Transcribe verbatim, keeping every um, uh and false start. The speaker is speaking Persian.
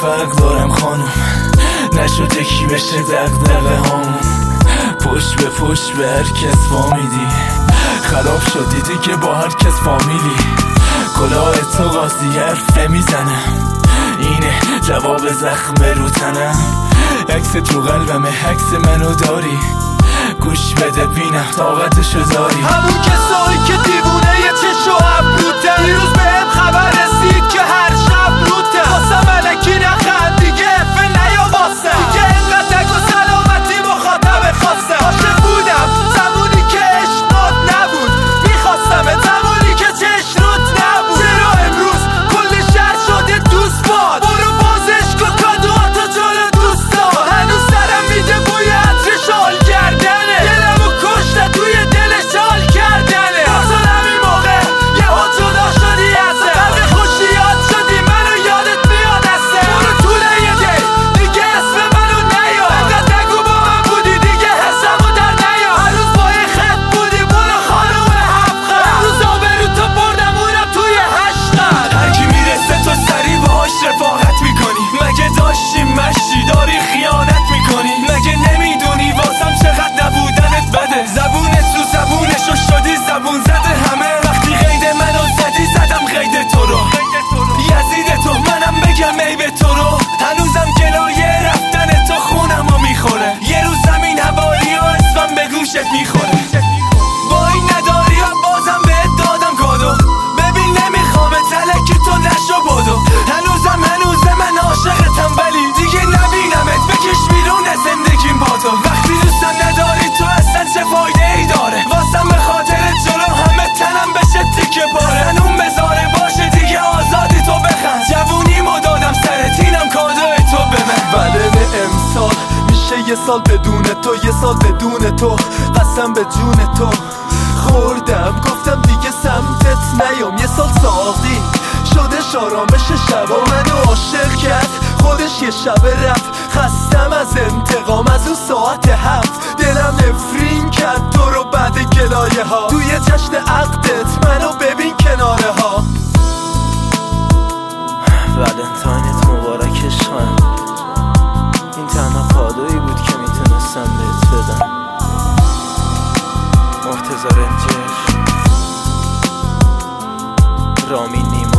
فرق دارم خانم، نشده کی بشه دقدقه هامون. پشت به پشت به هر کس فامیدی، خراب شدی دیگه با هر کس فامیلی. کلاه تو قاضی حرف نمیزنم، اینه جواب زخم رو تنم. عکس تو قلبمه، عکس منو داری، گوش بده بینم طاقتشو داری. همون کسایی که دیوونه یه چشو ابروته، دیروز بهم خبر رسید که هر شب روته. واسه ملکی نخند دیگه افه نیا واسه دیگه، اینقدر نگو سلامتی مخاطب خاصه. عاشق بودم زمونی که عشقات نبود، میخواستم زمونی که چشم روت نبود. چرا امروز کل شهر شده دوست باد؟ برو بازش کن کادواتو جلو دوستا. هنوز سرم میده بوی عطر شال کردنه، دلمو کشته توی دلش حال کردنه. بازم همین موقع یه ها جدا شدی ازه، برق خوشیات شدی منو یادت میاد ازه. برو طوله یه دی دیگه اسم منو نیار، انقدر نگو با من بودی دیگه حسمو در نیار. هنوز با یه خط بودی برو خانوم حفقه، امروز آبرو تو بردم اونم توی هشتن. هرکی میرسه تو سری باهاش رفاقت میکنی، مگه داشتی مشتی داری خیانت میکنی؟ مگه نمیدونی واسم چقدر نبودنت بده؟ زبونت تو زبونشو شدی زبون زده همه. وقتی قید منو زدی زدم قید تو رو، یزید تو منم بگم عیب تو رو. هنوزم گلایه رفتن تو خونمو میخوره، یه روز زمین هوایی و اسمم به گوشت میخوره. با این نداری و بازم بهت دادم کادو، ببین نمیخوام تلکی تو نشو بدو. هنوزم هنوزه من عاشقتم ولی دیگه نبینمت، بکش بیرون زندگیم با تو. وقتی دوستم نداری تو اصلا چه فایده ای داره؟ واسم به خاطر جلو همه تنم بشه تیکه پاره. زنون بذاره باشه دیگه آزادی تو بخند، جوونیمو دادم سرت اینم کادو تو به من. ولد امسال میشه یه سال بدون تو، یه سال بدون تو، قسم به جون تو خوردم. گفتم دیگه سمتت نیام، یه سال ساقی شده شارامش شبا منو عاشق کرد. خودش یه شب رفت، خستم از انتقام از اون ساعت هفت. دلم نفرین کرد تو رو بعد گلایه ها، توی جشن عقدت منو ببین کناره ها. ولنتاینت مبارک عشقم، این تنها کادویی بود که میتونستم بهت بدم. مرتضی رنجر، رامین نیما.